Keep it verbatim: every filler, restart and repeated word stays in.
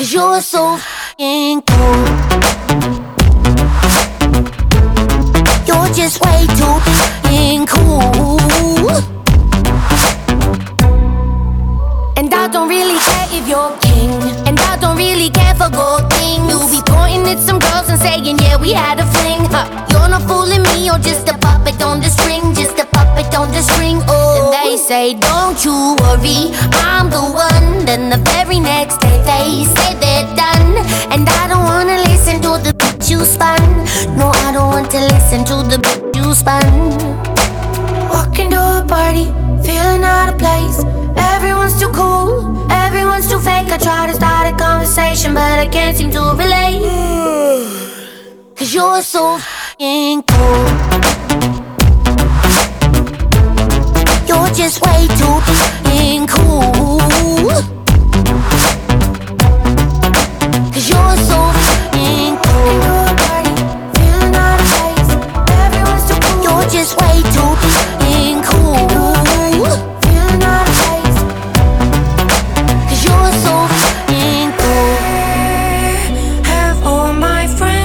'Cause you're so f***ing cool. You're just way too f***ing cool. And I don't really care if you're king, and I don't really care for gold things. You'll be pointing at some girls and saying, yeah, we had a fling. Huh. You're not fooling me, you're just a puppet on the string, just a puppet on the string. Oh, and they say, don't you worry, I'm the one. Then the very next day they say they're done. And I don't wanna listen to the bitch you spun. No, I don't want to listen to the bitch you spun. Walking to a party, feeling out of place. Everyone's too cool, everyone's too fake. I try to start a conversation, but I can't seem to relate. 'Cause you're so f***ing cool. You're just way too f***ing cool.